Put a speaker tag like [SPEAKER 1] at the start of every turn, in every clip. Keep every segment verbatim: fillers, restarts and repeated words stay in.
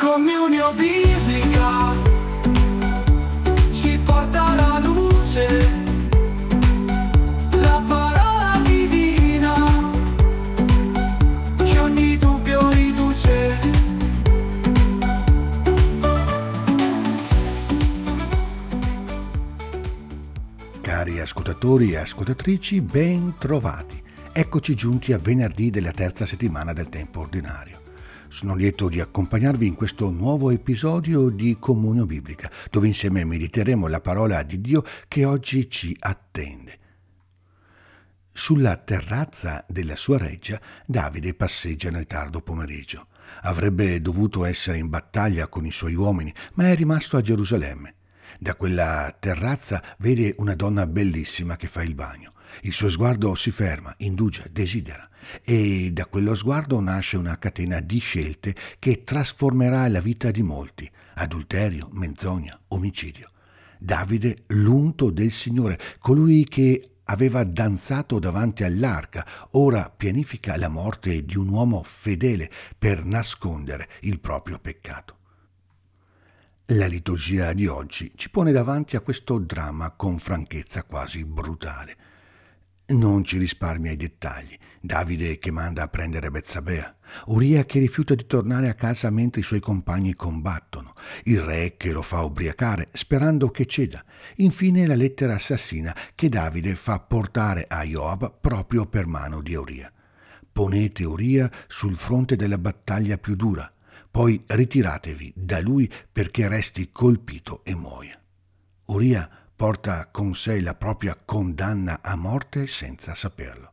[SPEAKER 1] Comunione biblica ci porta alla luce, la parola divina che ogni dubbio riduce.
[SPEAKER 2] Cari ascoltatori e ascoltatrici, ben trovati. Eccoci giunti a venerdì della terza settimana del tempo ordinario. Sono lieto di accompagnarvi in questo nuovo episodio di Comunione Biblica, dove insieme mediteremo la parola di Dio che oggi ci attende. Sulla terrazza della sua reggia, Davide passeggia nel tardo pomeriggio. Avrebbe dovuto essere in battaglia con i suoi uomini, ma è rimasto a Gerusalemme. Da quella terrazza vede una donna bellissima che fa il bagno. Il suo sguardo si ferma, indugia, desidera, e da quello sguardo nasce una catena di scelte che trasformerà la vita di molti: adulterio, menzogna, omicidio. Davide, l'unto del Signore, colui che aveva danzato davanti all'arca, ora pianifica la morte di un uomo fedele per nascondere il proprio peccato. La liturgia di oggi ci pone davanti a questo dramma con franchezza quasi brutale. Non ci risparmia i dettagli. Davide che manda a prendere Betsabea, Uria che rifiuta di tornare a casa mentre i suoi compagni combattono, il re che lo fa ubriacare sperando che ceda, infine la lettera assassina che Davide fa portare a Joab proprio per mano di Uria. Ponete Uria sul fronte della battaglia più dura, poi ritiratevi da lui perché resti colpito e muoia. Uria porta con sé la propria condanna a morte senza saperlo.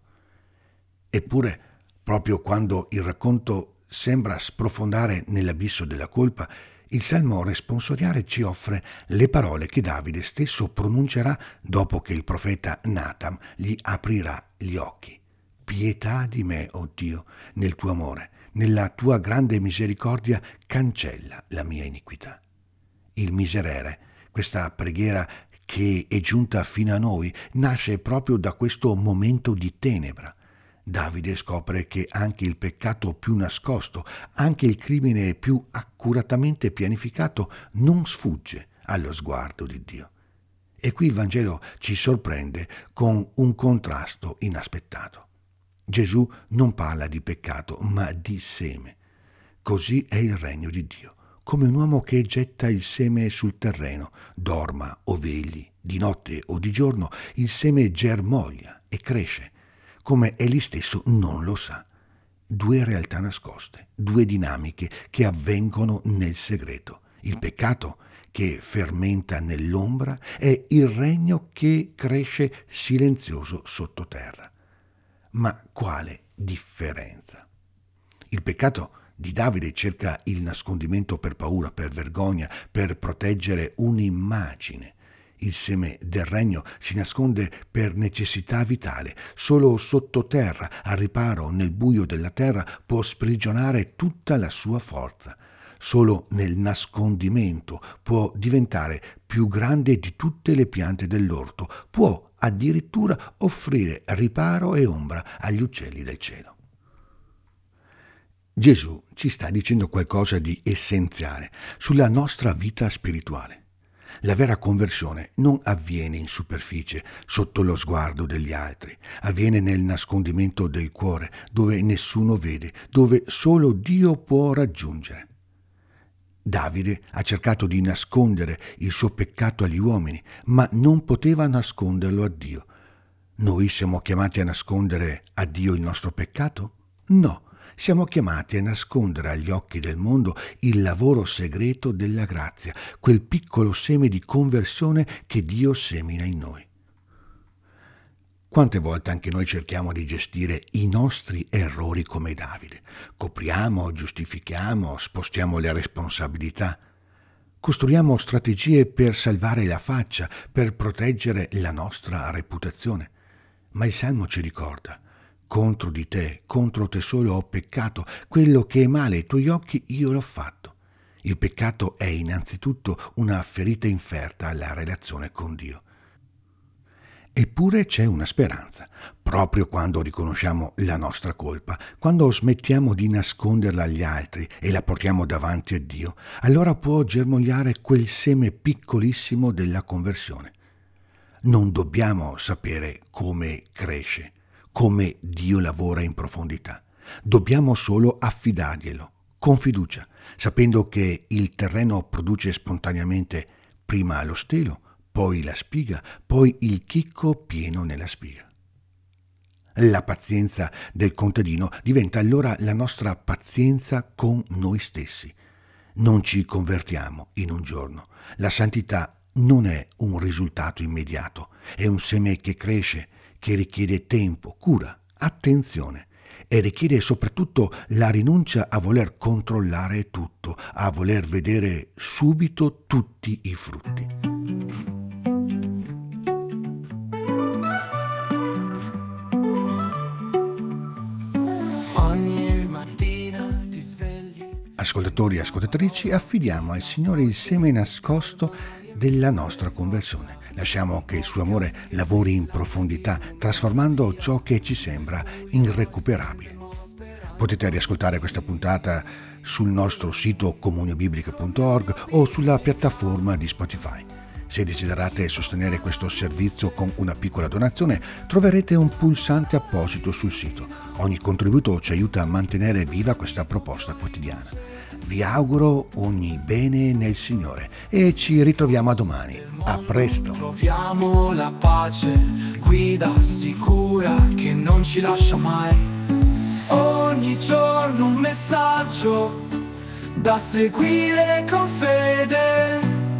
[SPEAKER 2] Eppure, proprio quando il racconto sembra sprofondare nell'abisso della colpa, il Salmo responsoriale ci offre le parole che Davide stesso pronuncerà dopo che il profeta Natan gli aprirà gli occhi. Pietà di me, o Dio, nel tuo amore, nella tua grande misericordia cancella la mia iniquità. Il miserere, questa preghiera che è giunta fino a noi, nasce proprio da questo momento di tenebra. Davide scopre che anche il peccato più nascosto, anche il crimine più accuratamente pianificato non sfugge allo sguardo di Dio. E qui il Vangelo ci sorprende con un contrasto inaspettato. Gesù non parla di peccato, ma di seme. Così è il regno di Dio, come un uomo che getta il seme sul terreno, dorma o vegli, di notte o di giorno, il seme germoglia e cresce, come egli stesso non lo sa. Due realtà nascoste, due dinamiche che avvengono nel segreto. Il peccato che fermenta nell'ombra e il regno che cresce silenzioso sottoterra. Ma quale differenza? Il peccato di Davide cerca il nascondimento per paura, per vergogna, per proteggere un'immagine. Il seme del regno si nasconde per necessità vitale. Solo sottoterra, al riparo, nel buio della terra, può sprigionare tutta la sua forza. Solo nel nascondimento può diventare più grande di tutte le piante dell'orto, può addirittura offrire riparo e ombra agli uccelli del cielo. Gesù ci sta dicendo qualcosa di essenziale sulla nostra vita spirituale. La vera conversione non avviene in superficie, sotto lo sguardo degli altri, avviene nel nascondimento del cuore, dove nessuno vede, dove solo Dio può raggiungere. Davide ha cercato di nascondere il suo peccato agli uomini, ma non poteva nasconderlo a Dio. Noi siamo chiamati a nascondere a Dio il nostro peccato? No, siamo chiamati a nascondere agli occhi del mondo il lavoro segreto della grazia, quel piccolo seme di conversione che Dio semina in noi. Quante volte anche noi cerchiamo di gestire i nostri errori come Davide? Copriamo, giustifichiamo, spostiamo le responsabilità. Costruiamo strategie per salvare la faccia, per proteggere la nostra reputazione. Ma il Salmo ci ricorda: contro di te, contro te solo ho peccato, quello che è male ai tuoi occhi io l'ho fatto. Il peccato è innanzitutto una ferita inferta alla relazione con Dio. Eppure c'è una speranza. Proprio quando riconosciamo la nostra colpa, quando smettiamo di nasconderla agli altri e la portiamo davanti a Dio, allora può germogliare quel seme piccolissimo della conversione. Non dobbiamo sapere come cresce, come Dio lavora in profondità. Dobbiamo solo affidarglielo, con fiducia, sapendo che il terreno produce spontaneamente prima lo stelo, poi la spiga, poi il chicco pieno nella spiga. La pazienza del contadino diventa allora la nostra pazienza con noi stessi. Non ci convertiamo in un giorno. La santità non è un risultato immediato, è un seme che cresce, che richiede tempo, cura, attenzione e richiede soprattutto la rinuncia a voler controllare tutto, a voler vedere subito tutti i frutti. Ascoltatori e ascoltatrici, affidiamo al Signore il seme nascosto della nostra conversione. Lasciamo che il suo amore lavori in profondità, trasformando ciò che ci sembra irrecuperabile. Potete riascoltare questa puntata sul nostro sito comuniobiblica punto org o sulla piattaforma di Spotify. Se desiderate sostenere questo servizio con una piccola donazione, troverete un pulsante apposito sul sito. Ogni contributo ci aiuta a mantenere viva questa proposta quotidiana. Vi auguro ogni bene nel Signore e ci ritroviamo a domani. A presto.
[SPEAKER 1] Troviamo la pace, guida sicura che non ci lascia mai. Ogni giorno un messaggio da seguire con fede.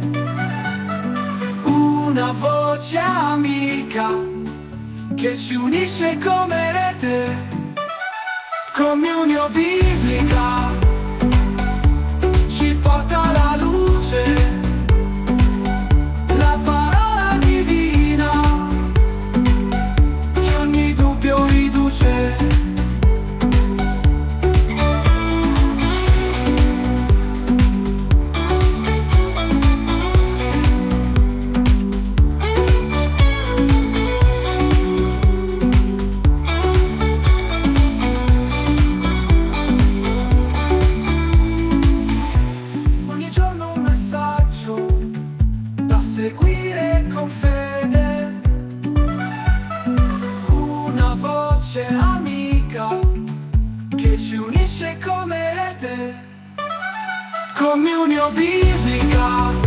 [SPEAKER 1] Una voce amica che ci unisce come rete. Comunio biblica ci porta alla luce, la parola divina che ogni dubbio riduce. Seguire con fede, una voce amica che ci unisce come rete. Comunio biblica.